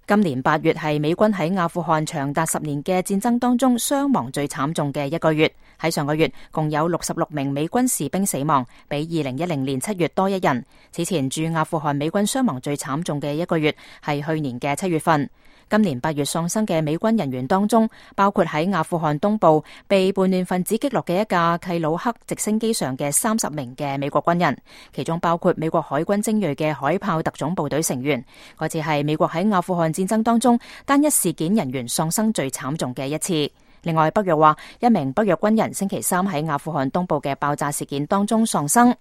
今年8月係美軍喺阿富汗長達10年嘅戰爭當中傷亡最慘重嘅一個月。喺上個月，共有66名美軍士兵死亡，比2010年7月多一人。此前駐阿富汗美軍傷亡最慘重嘅一個月係去年嘅7月份。今年8月喪生嘅美軍人員當中，包括喺阿富汗東部被叛亂分子擊落嘅一架契魯克直升機上嘅30名嘅美國軍人，其中包括美國海軍精銳嘅海豹特種部隊成員。嗰次係美國喺阿富汗戰爭當中單一事件人員喪生最慘重嘅一次。另外，北約話一名北約軍人星期三喺阿富汗東部嘅爆炸事件當中喪生。